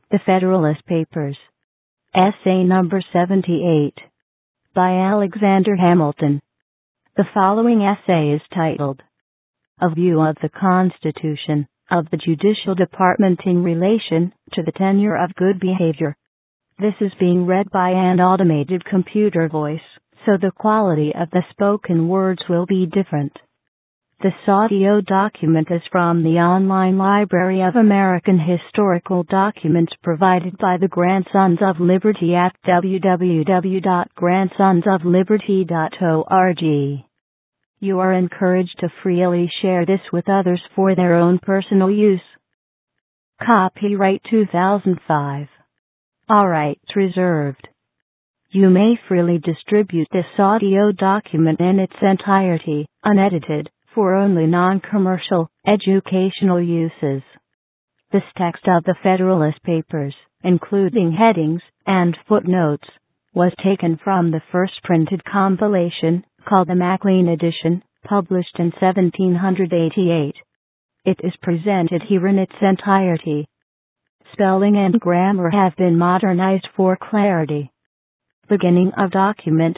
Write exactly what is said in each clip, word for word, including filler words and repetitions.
The Federalist Papers. Essay number seventy-eight. By Alexander Hamilton. The following essay is titled, A View of the Constitution of the Judicial Department in Relation to the Tenure of Good Behavior. This is being read by an automated computer voice, so the quality of the spoken words will be different. This audio document is from the online Library of American Historical Documents provided by the Grandsons of Liberty at w w w dot grandsons of liberty dot org. You are encouraged to freely share this with others for their own personal use. Copyright two thousand five. All rights reserved. You may freely distribute this audio document in its entirety, unedited, for only non-commercial, educational uses. This text of the Federalist Papers, including headings and footnotes, was taken from the first printed compilation, called the Maclean Edition, published in seventeen eighty-eight. It is presented here in its entirety. Spelling and grammar have been modernized for clarity. Beginning of document.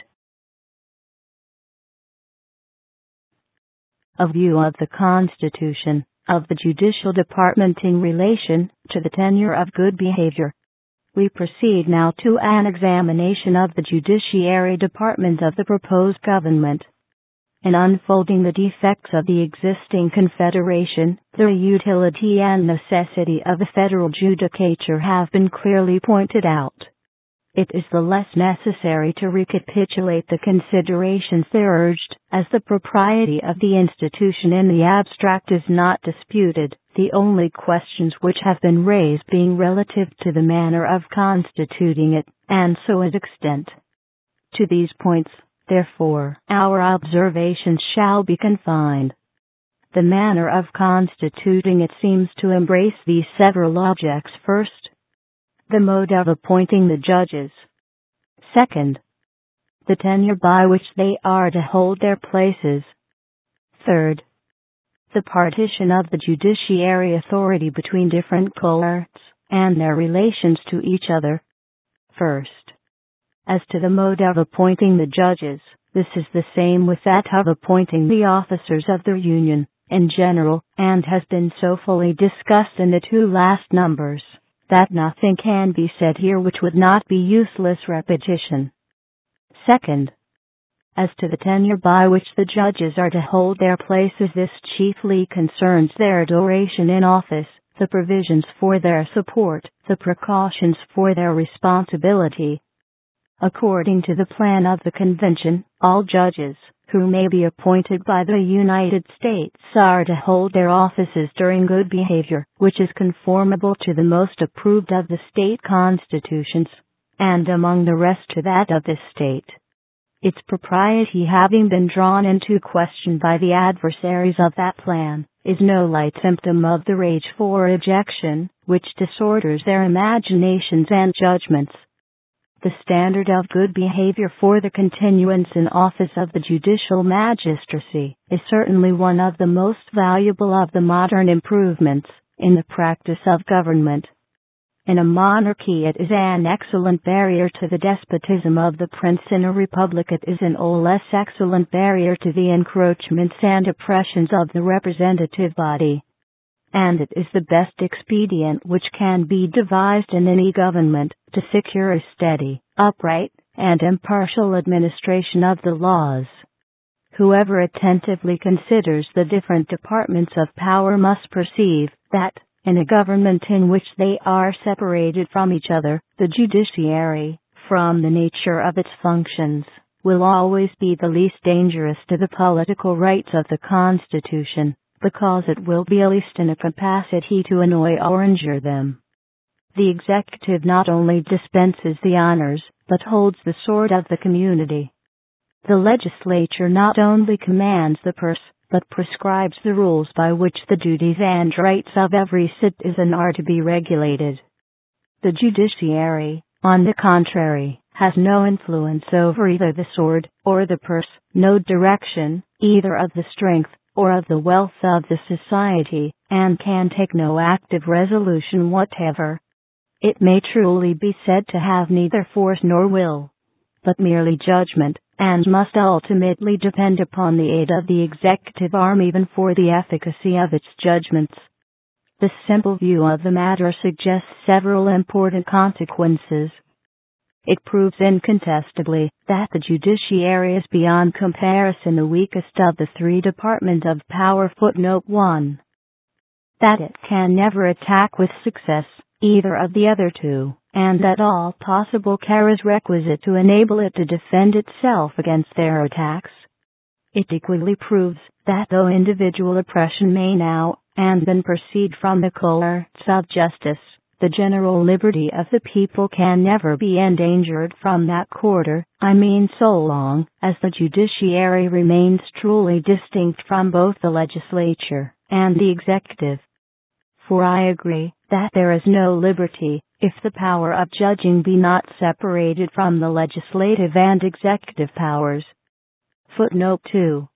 A view of the Constitution of the Judicial Department in relation to the tenure of good behavior. We proceed now to an examination of the Judiciary Department of the proposed government. In unfolding the defects of the existing Confederation, the utility and necessity of the federal judicature have been clearly pointed out. It is the less necessary to recapitulate the considerations there urged, as the propriety of the institution in the abstract is not disputed, the only questions which have been raised being relative to the manner of constituting it, and so its extent. To these points, therefore, our observations shall be confined. The manner of constituting it seems to embrace these several objects. First, the mode of appointing the judges. Second, the tenure by which they are to hold their places. Third, the partition of the judiciary authority between different courts and their relations to each other. First, as to the mode of appointing the judges, this is the same with that of appointing the officers of the Union, in general, and has been so fully discussed in the two last numbers, that nothing can be said here which would not be useless repetition. Second, as to the tenure by which the judges are to hold their places, this chiefly concerns their duration in office, the provisions for their support, the precautions for their responsibility. According to the plan of the Convention, all judges, who may be appointed by the United States, are to hold their offices during good behavior, which is conformable to the most approved of the state constitutions, and among the rest to that of this state. Its propriety having been drawn into question by the adversaries of that plan, is no light symptom of the rage for ejection, which disorders their imaginations and judgments. The standard of good behavior for the continuance in office of the judicial magistracy is certainly one of the most valuable of the modern improvements in the practice of government. In a monarchy it is an excellent barrier to the despotism of the prince. In a republic it is an no less excellent barrier to the encroachments and oppressions of the representative body. And it is the best expedient which can be devised in any government to secure a steady, upright, and impartial administration of the laws. Whoever attentively considers the different departments of power must perceive that, in a government in which they are separated from each other, the judiciary, from the nature of its functions, will always be the least dangerous to the political rights of the Constitution, because it will be least in a capacity to annoy or injure them. The executive not only dispenses the honors, but holds the sword of the community. The legislature not only commands the purse, but prescribes the rules by which the duties and rights of every citizen are to be regulated. The judiciary, on the contrary, has no influence over either the sword or the purse, no direction, either of the strength or of the wealth of the society, and can take no active resolution whatever. it may truly be said to have neither force nor will, but merely judgment, and must ultimately depend upon the aid of the executive arm even for the efficacy of its judgments. This simple view of the matter suggests several important consequences. It proves incontestably that the judiciary is beyond comparison the weakest of the three departments of power. Footnote one. That it can never attack with success either of the other two, and that all possible care is requisite to enable it to defend itself against their attacks. It equally proves that though individual oppression may now and then proceed from the courts of justice, the general liberty of the people can never be endangered from that quarter, I mean so long as the judiciary remains truly distinct from both the legislature and the executive. For I agree that there is no liberty if the power of judging be not separated from the legislative and executive powers. Footnote two.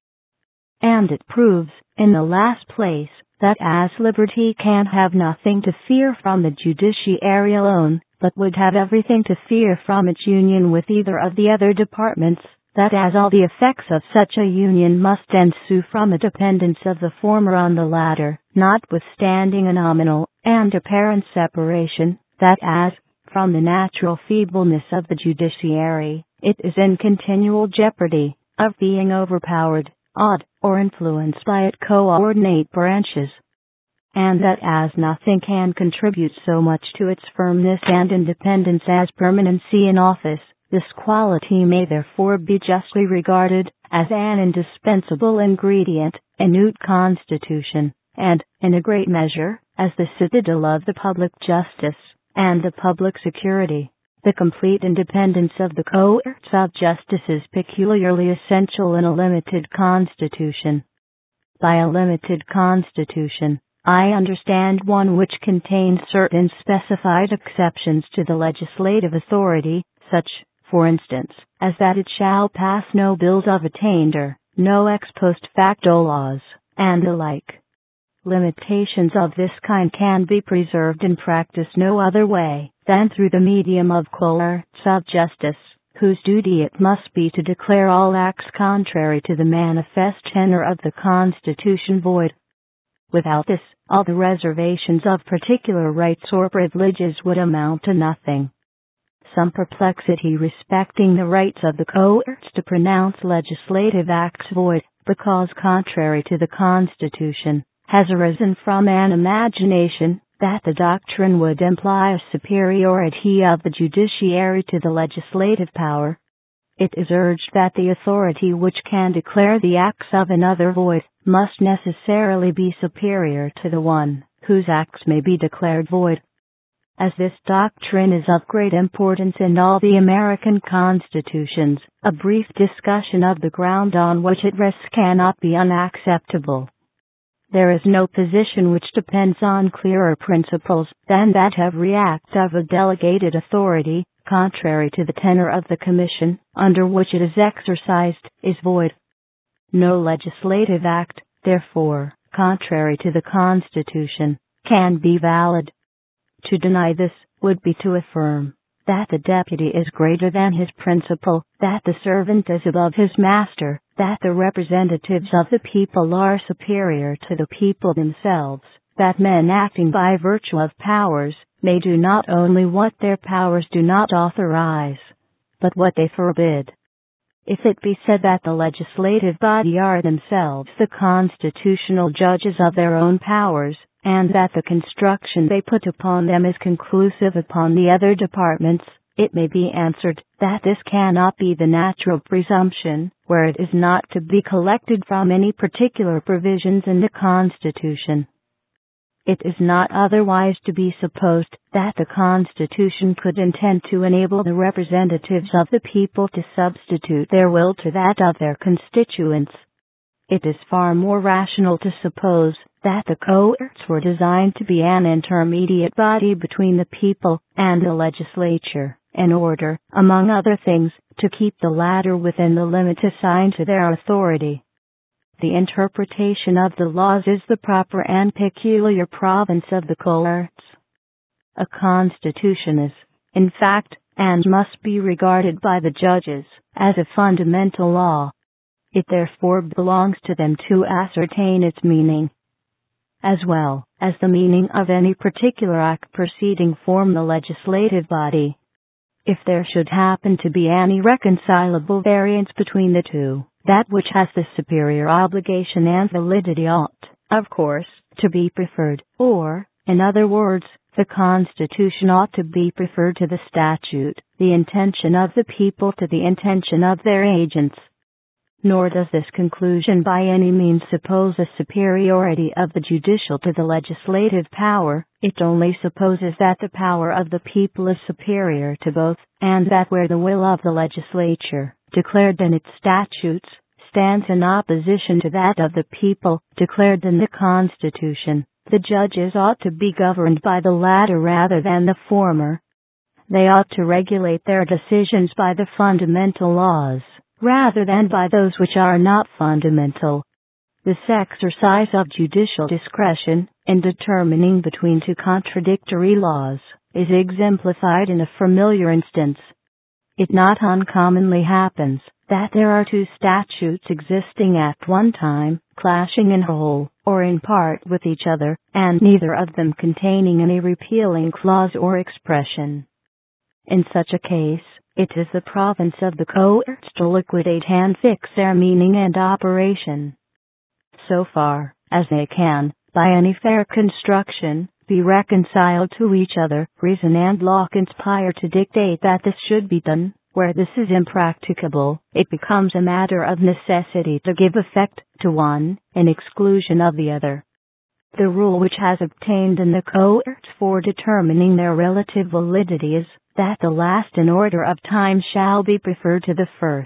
And it proves, in the last place, that as liberty can have nothing to fear from the judiciary alone, but would have everything to fear from its union with either of the other departments, that as all the effects of such a union must ensue from a dependence of the former on the latter, notwithstanding a nominal and apparent separation, that as, from the natural feebleness of the judiciary, it is in continual jeopardy of being overpowered, awed, or influenced by its coordinate branches, and that as nothing can contribute so much to its firmness and independence as permanency in office, this quality may therefore be justly regarded as an indispensable ingredient in a constitution, and, in a great measure, as the citadel of the public justice and the public security. The complete independence of the courts of justice is peculiarly essential in a limited constitution. By a limited constitution, I understand one which contains certain specified exceptions to the legislative authority, such, for instance, as that it shall pass no bills of attainder, no ex post facto laws, and the like. Limitations of this kind can be preserved in practice no other way than through the medium of courts of justice, whose duty it must be to declare all acts contrary to the manifest tenor of the Constitution void. Without this, all the reservations of particular rights or privileges would amount to nothing. Some perplexity respecting the rights of the courts to pronounce legislative acts void, because contrary to the Constitution, has arisen from an imagination that the doctrine would imply a superiority of the judiciary to the legislative power. It is urged that the authority which can declare the acts of another void must necessarily be superior to the one whose acts may be declared void. As this doctrine is of great importance in all the American constitutions, a brief discussion of the ground on which it rests cannot be unacceptable. There is no position which depends on clearer principles than that every act of a delegated authority, contrary to the tenor of the commission under which it is exercised, is void. No legislative act, therefore, contrary to the Constitution, can be valid. To deny this would be to affirm that the deputy is greater than his principal, that the servant is above his master, that the representatives of the people are superior to the people themselves, that men acting by virtue of powers may do not only what their powers do not authorize, but what they forbid. If it be said that the legislative body are themselves the constitutional judges of their own powers, and that the construction they put upon them is conclusive upon the other departments, it may be answered that this cannot be the natural presumption, where it is not to be collected from any particular provisions in the Constitution. It is not otherwise to be supposed that the Constitution could intend to enable the representatives of the people to substitute their will to that of their constituents. It is far more rational to suppose that the courts were designed to be an intermediate body between the people and the legislature, in order, among other things, to keep the latter within the limits assigned to their authority. The interpretation of the laws is the proper and peculiar province of the courts. A constitution is, in fact, and must be regarded by the judges as a fundamental law. It therefore belongs to them to ascertain its meaning, as well as the meaning of any particular act proceeding from the legislative body. If there should happen to be any reconcilable variance between the two, that which has the superior obligation and validity ought, of course, to be preferred, or, in other words, the Constitution ought to be preferred to the statute, the intention of the people to the intention of their agents. Nor does this conclusion by any means suppose a superiority of the judicial to the legislative power. It only supposes that the power of the people is superior to both, and that where the will of the legislature, declared in its statutes, stands in opposition to that of the people, declared in the Constitution, the judges ought to be governed by the latter rather than the former. They ought to regulate their decisions by the fundamental laws, rather than by those which are not fundamental. This exercise of judicial discretion in determining between two contradictory laws is exemplified in a familiar instance. It not uncommonly happens that there are two statutes existing at one time, clashing in whole or in part with each other, and neither of them containing any repealing clause or expression. In such a case, it is the province of the courts to liquidate and fix their meaning and operation, so far as they can, by any fair construction, be reconciled to each other. Reason and law conspire to dictate that this should be done. Where this is impracticable, it becomes a matter of necessity to give effect to one in exclusion of the other. The rule which has obtained in the courts for determining their relative validity is that the last in order of time shall be preferred to the first.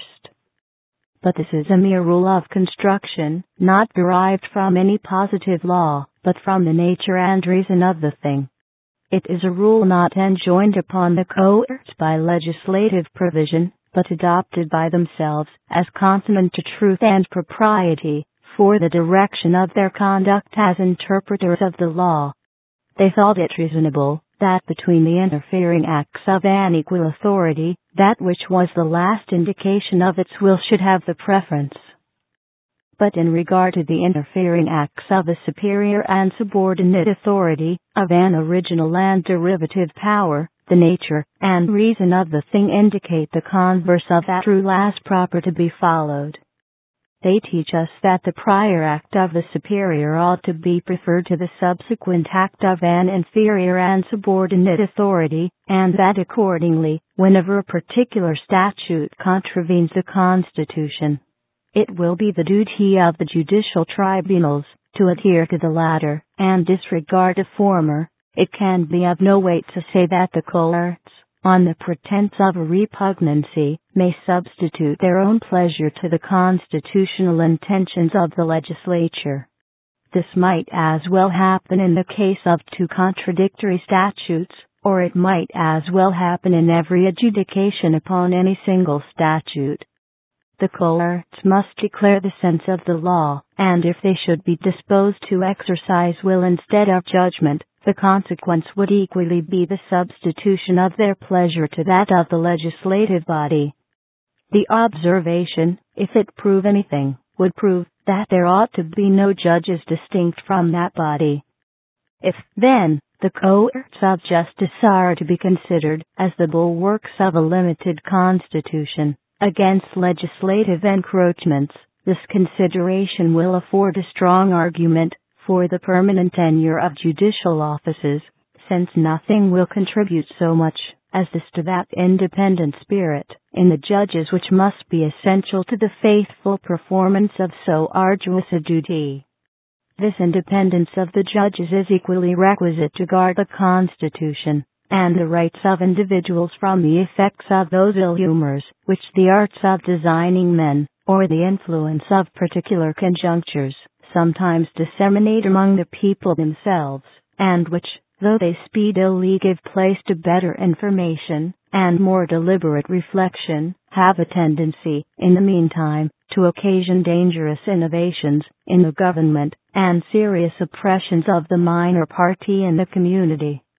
But this is a mere rule of construction, not derived from any positive law, but from the nature and reason of the thing. It is a rule not enjoined upon the courts by legislative provision, but adopted by themselves as consonant to truth and propriety, for the direction of their conduct as interpreters of the law. They thought it reasonable that between the interfering acts of an equal authority, that which was the last indication of its will should have the preference. But in regard to the interfering acts of a superior and subordinate authority, of an original and derivative power, the nature and reason of the thing indicate the converse of that rule as proper to be followed. They teach us that the prior act of the superior ought to be preferred to the subsequent act of an inferior and subordinate authority, and that accordingly, whenever a particular statute contravenes the Constitution, it will be the duty of the judicial tribunals to adhere to the latter and disregard the former. It can be of no weight to say that the courts, on the pretense of a repugnancy, may substitute their own pleasure to the constitutional intentions of the legislature. This might as well happen in the case of two contradictory statutes, or it might as well happen in every adjudication upon any single statute. The courts must declare the sense of the law, and if they should be disposed to exercise will instead of judgment, the consequence would equally be the substitution of their pleasure to that of the legislative body. The observation, if it prove anything, would prove that there ought to be no judges distinct from that body. If, then, the courts of justice are to be considered as the bulwarks of a limited constitution against legislative encroachments, this consideration will afford a strong argument for the permanent tenure of judicial offices, since nothing will contribute so much as this to that independent spirit in the judges which must be essential to the faithful performance of so arduous a duty. This independence of the judges is equally requisite to guard the Constitution and the rights of individuals from the effects of those ill humors which the arts of designing men, or the influence of particular conjunctures, sometimes disseminate among the people themselves, and which, though they speedily give place to better information and more deliberate reflection, have a tendency, in the meantime, to occasion dangerous innovations in the government and serious oppressions of the minor party in the community.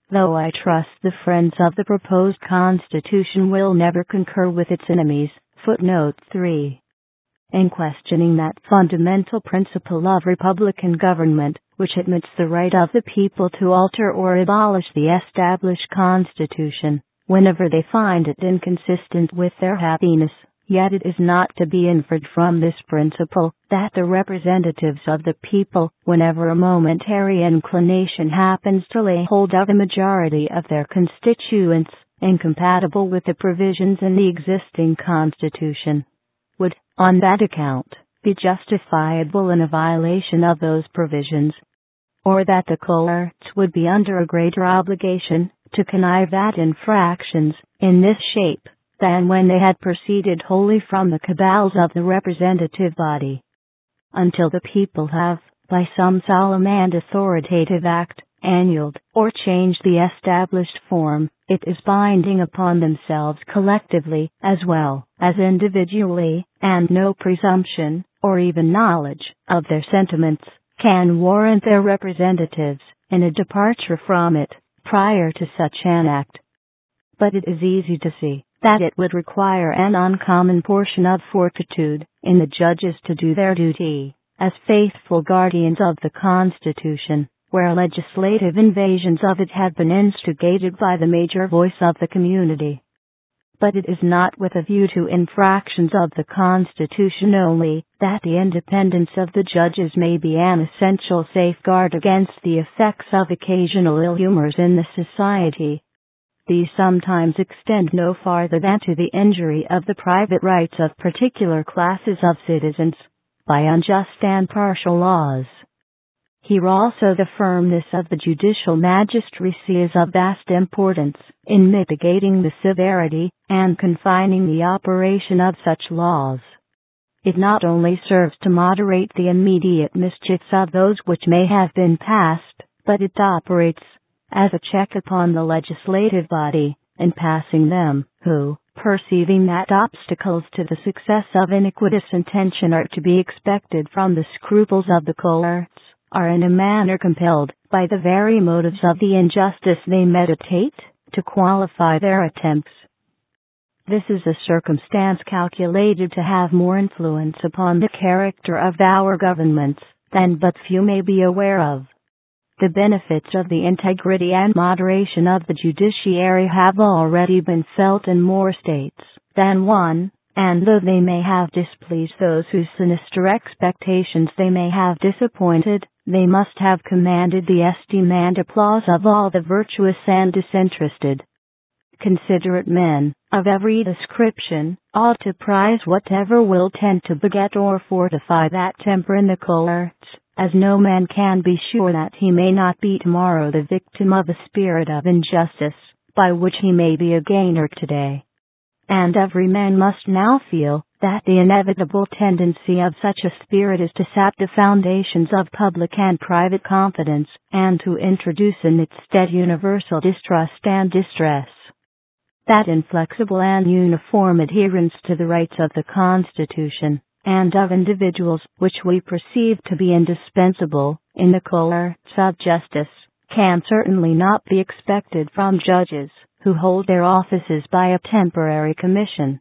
though I trust the friends of the proposed Constitution will never concur with its enemies. Footnote three. In questioning that fundamental principle of Republican government, which admits the right of the people to alter or abolish the established Constitution, whenever they find it inconsistent with their happiness, yet it is not to be inferred from this principle that the representatives of the people, whenever a momentary inclination happens to lay hold of a majority of their constituents, incompatible with the provisions in the existing Constitution, would, on that account, be justifiable in a violation of those provisions, or that the courts would be under a greater obligation to connive at infractions in this shape than when they had proceeded wholly from the cabals of the representative body. Until the people have, by some solemn and authoritative act, annulled or changed the established form, it is binding upon themselves collectively as well as individually, and no presumption, or even knowledge, of their sentiments can warrant their representatives in a departure from it prior to such an act. But it is easy to see that it would require an uncommon portion of fortitude in the judges to do their duty as faithful guardians of the Constitution, where legislative invasions of it had been instigated by the major voice of the community. But it is not with a view to infractions of the Constitution only that the independence of the judges may be an essential safeguard against the effects of occasional ill humors in the society. These sometimes extend no farther than to the injury of the private rights of particular classes of citizens by unjust and partial laws. Here also the firmness of the judicial magistracy is of vast importance in mitigating the severity and confining the operation of such laws. It not only serves to moderate the immediate mischiefs of those which may have been passed, but it operates as a check upon the legislative body in passing them, who, perceiving that obstacles to the success of iniquitous intention are to be expected from the scruples of the courts, are in a manner compelled, by the very motives of the injustice they meditate, to qualify their attempts. This is a circumstance calculated to have more influence upon the character of our governments than but few may be aware of. The benefits of the integrity and moderation of the judiciary have already been felt in more states than one, and though they may have displeased those whose sinister expectations they may have disappointed, they must have commanded the esteem and applause of all the virtuous and disinterested. Considerate men, of every description, ought to prize whatever will tend to beget or fortify that temper in the courts, as no man can be sure that he may not be tomorrow the victim of a spirit of injustice, by which he may be a gainer today. And every man must now feel that the inevitable tendency of such a spirit is to sap the foundations of public and private confidence, and to introduce in its stead universal distrust and distress. That inflexible and uniform adherence to the rights of the Constitution and of individuals, which we perceive to be indispensable in the courts of justice, can certainly not be expected from judges who hold their offices by a temporary commission.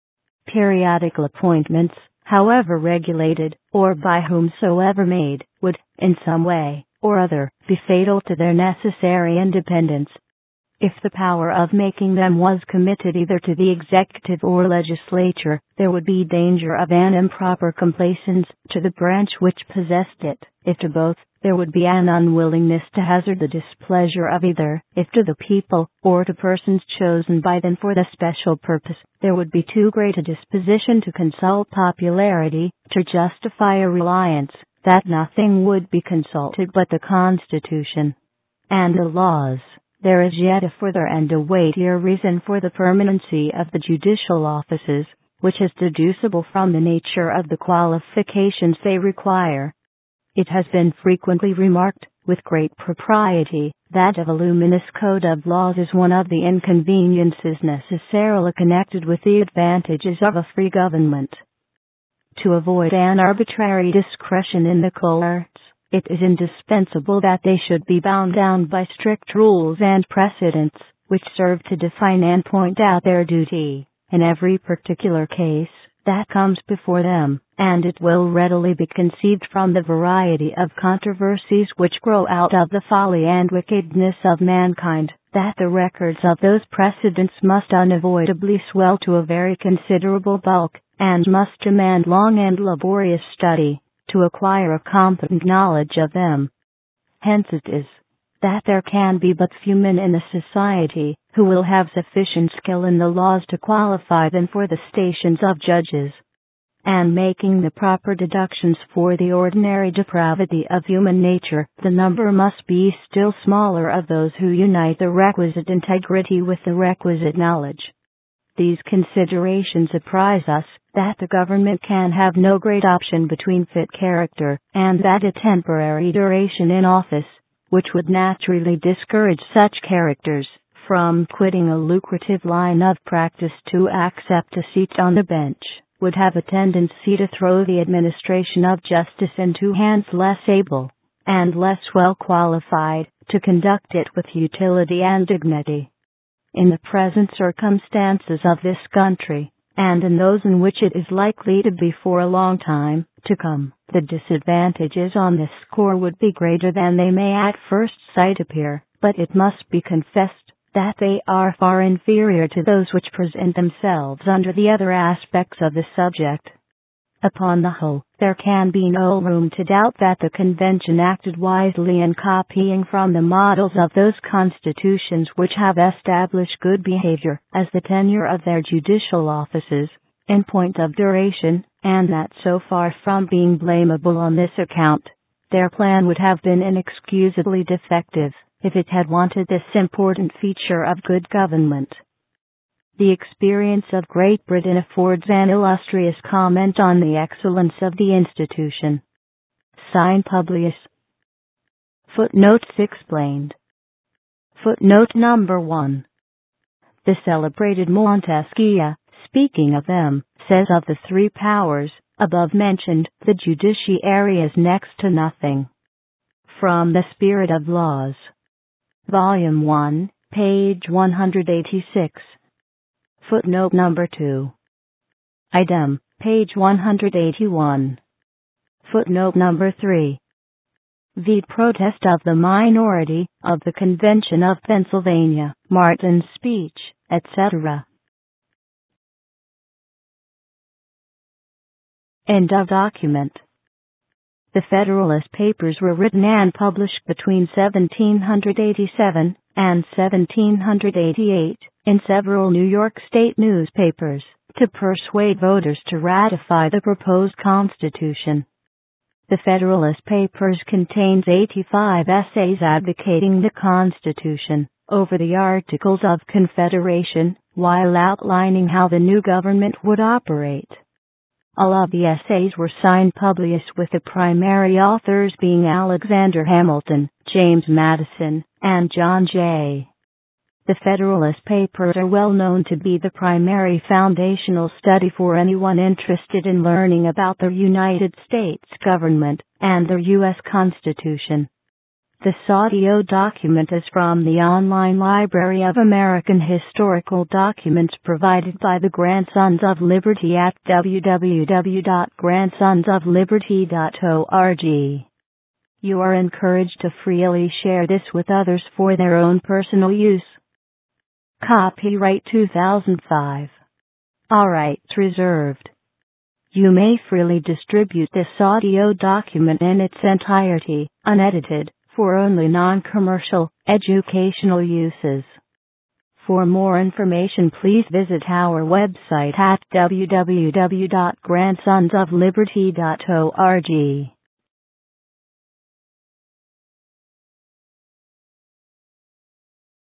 Periodical appointments, however regulated, or by whomsoever made, would, in some way or other, be fatal to their necessary independence. If the power of making them was committed either to the executive or legislature, there would be danger of an improper complaisance to the branch which possessed it. If to both, there would be an unwillingness to hazard the displeasure of either. If to the people, or to persons chosen by them for the special purpose, there would be too great a disposition to consult popularity, to justify a reliance that nothing would be consulted but the Constitution and the laws. There is yet a further and a weightier reason for the permanency of the judicial offices, which is deducible from the nature of the qualifications they require. It has been frequently remarked, with great propriety, that a voluminous code of laws is one of the inconveniences necessarily connected with the advantages of a free government. To avoid an arbitrary discretion in the courts, it is indispensable that they should be bound down by strict rules and precedents, which serve to define and point out their duty in every particular case that comes before them, and it will readily be conceived from the variety of controversies which grow out of the folly and wickedness of mankind, that the records of those precedents must unavoidably swell to a very considerable bulk, and must demand long and laborious study to acquire a competent knowledge of them. Hence it is that there can be but few men in the society who will have sufficient skill in the laws to qualify them for the stations of judges. And making the proper deductions for the ordinary depravity of human nature, the number must be still smaller of those who unite the requisite integrity with the requisite knowledge. These considerations apprise us that the government can have no great option between fit character and that a temporary duration in office, which would naturally discourage such characters from quitting a lucrative line of practice to accept a seat on the bench, would have a tendency to throw the administration of justice into hands less able and less well qualified to conduct it with utility and dignity. In the present circumstances of this country, and in those in which it is likely to be for a long time to come, the disadvantages on this score would be greater than they may at first sight appear, but it must be confessed that they are far inferior to those which present themselves under the other aspects of the subject. Upon the whole, there can be no room to doubt that the Convention acted wisely in copying from the models of those constitutions which have established good behavior as the tenure of their judicial offices, in point of duration, and that so far from being blamable on this account, their plan would have been inexcusably defective if it had wanted this important feature of good government. The experience of Great Britain affords an illustrious comment on the excellence of the institution. Sine Publius. Footnotes explained. Footnote number one. The celebrated Montesquieu, speaking of them, says of the three powers above mentioned, the judiciary is next to nothing. From the Spirit of Laws. Volume one, page one hundred eighty-six. Footnote number two. Idem, page one hundred eighty-one. Footnote number three. The protest of the minority of the Convention of Pennsylvania, Martin's speech, et cetera. End of document. The Federalist Papers were written and published between seventeen eighty-seven and seventeen eighty-eight in several New York State newspapers to persuade voters to ratify the proposed Constitution. The Federalist Papers contains eighty-five essays advocating the Constitution over the Articles of Confederation, while outlining how the new government would operate. All of the essays were sine Publius, with the primary authors being Alexander Hamilton, James Madison, and John Jay. The Federalist Papers are well known to be the primary foundational study for anyone interested in learning about the United States government and the U S Constitution. This audio document is from the online Library of American Historical Documents provided by the Grandsons of Liberty at w w w dot grandsons of liberty dot org. You are encouraged to freely share this with others for their own personal use. Copyright two thousand five. All rights reserved. You may freely distribute this audio document in its entirety, unedited, for only non-commercial, educational uses. For more information, please visit our website at w w w dot grandsons of liberty dot org.